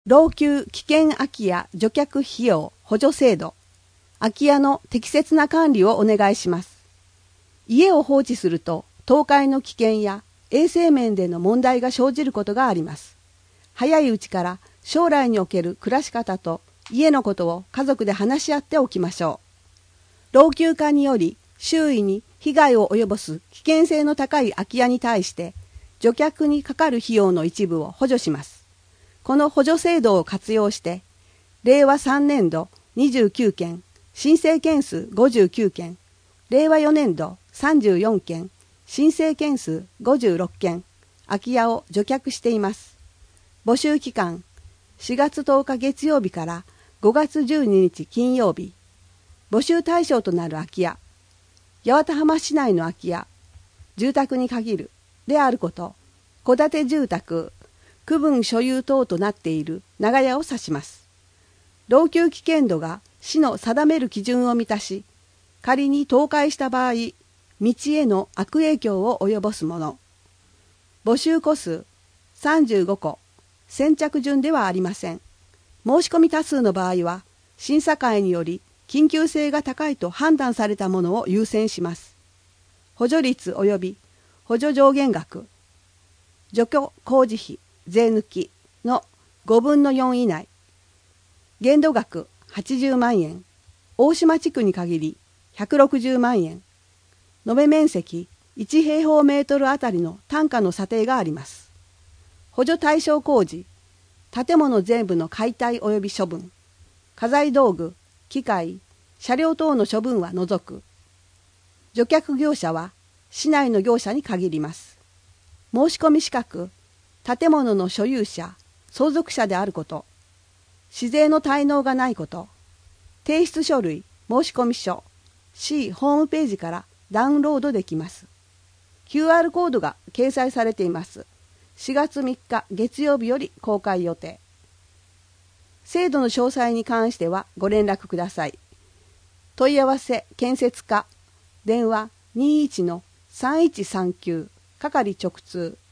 老朽危険空き家除却費用補助制度、空き家の適切な管理をお願いします。家を放置すると倒壊の危険や衛生面での問題が生じることがあります。早いうちから将来における暮らし方と家のことを家族で話し合っておきましょう。老朽化により周囲に被害を及ぼす危険性の高い空き家に対して除却にかかる費用の一部を補助します。この補助制度を活用して令和3年度29件、申請件数59件、令和4年度34件、申請件数56件、空き家を除却しています。募集期間4月10日月曜日から5月12日金曜日。募集対象となる空き家、八幡浜市内の空き家、住宅に限るであること、戸建て住宅、区分所有等となっている長屋を指します。老朽危険度が市の定める基準を満たし、仮に倒壊した場合、道への悪影響を及ぼすもの。募集戸数35戸、先着順ではありません。申し込み多数の場合は、審査会により緊急性が高いと判断されたものを優先します。補助率及び補助上限額、除去工事費、税抜きの5分の4以内、限度額80万円、大島地区に限り160万円、延べ面積1平方メートルあたりの単価の査定があります。補助対象工事、建物全部の解体及び処分、家財道具、機械、車両等の処分は除く。除却業者は市内の業者に限ります。申し込み資格、建物の所有者、相続者であること、市税の滞納がないこと、提出書類、申込書、市ホームページからダウンロードできます。QR コードが掲載されています。4月3日月曜日より公開予定。制度の詳細に関してはご連絡ください。問い合わせ建設課、電話 21-3139 係直通